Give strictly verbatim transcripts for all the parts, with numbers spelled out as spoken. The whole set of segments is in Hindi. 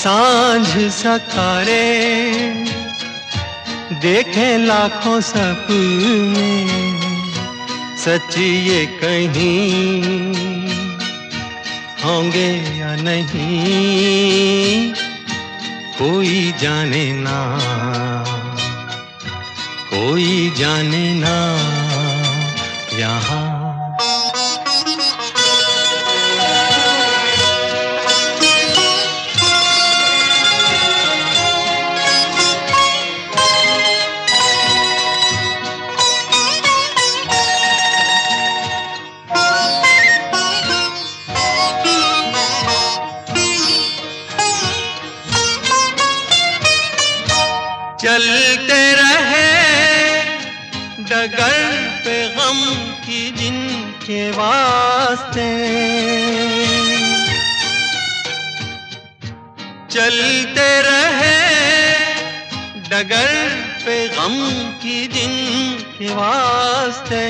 सांझ सकारे देखे लाखों सपने, सच ये कहीं होंगे या नहीं कोई जाने ना, कोई जाने ना यहाँ। चलते रहे डगर पे गम की जिनके वास्ते, चलते रहे डगर पे गम की जिनके वास्ते,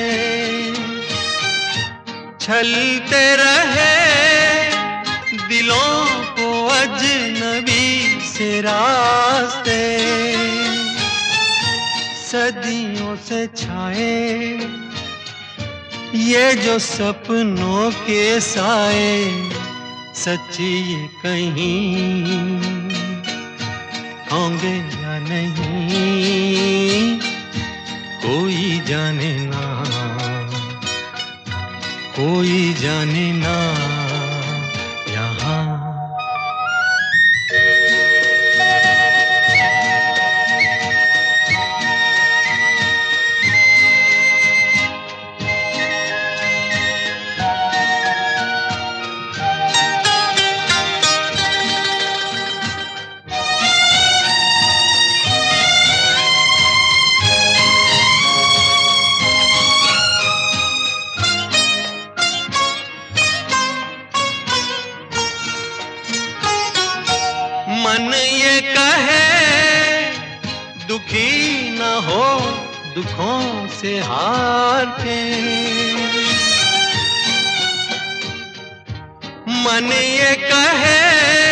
छलते रहे दिलों को अजनबी से रास्ते, सदियों से छाए ये जो सपनों के साए, सच ये कहीं होंगे या नहीं कोई जाने ना, कोई जाने ना यहाँ। मन ये कहे दुखी न हो दुखों से हार के, मन ये कहे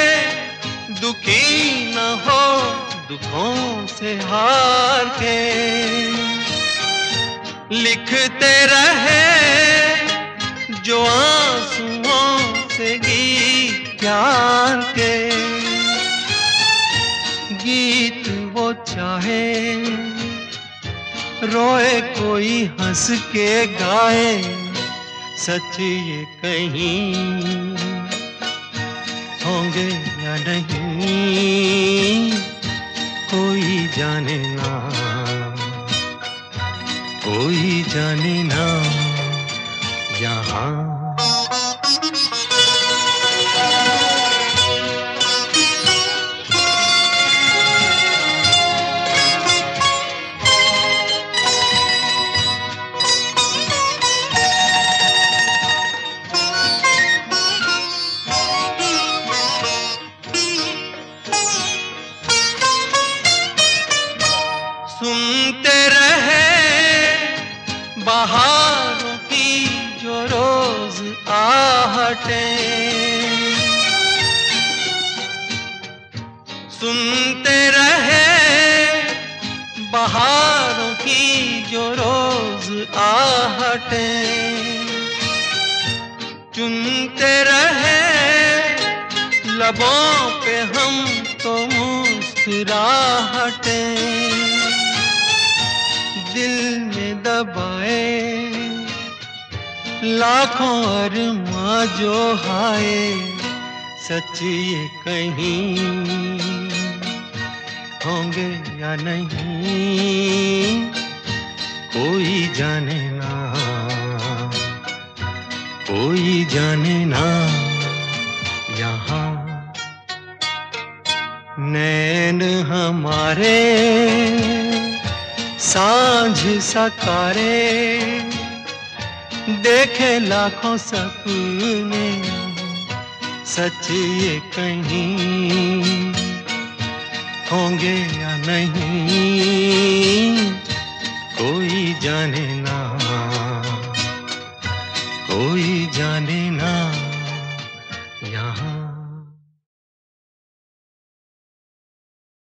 दुखी न हो दुखों से हार के, लिखते रहे जो आंसुओं से गीत प्यार के, गीत वो चाहे रोए कोई हंस के गाए, सच ये कहीं होंगे या नहीं कोई जाने ना, कोई जाने ना यहाँ। सुनते रहे बहारों की जो रोज आहटें, सुनते रहे बहारों की जो रोज आहटें, चुनते रहे लबों पे हम तो मुस्कुराहटें, दिल में दबाए लाखों अरमां जो हाय, सच ये कहीं होंगे या नहीं कोई जाने ना, कोई जाने ना यहाँ। नैन हमारे सांझ सकारे देखे लाखों सपने, सच ये कहीं होंगे या नहीं कोई जाने ना, कोई जाने ना यहाँ।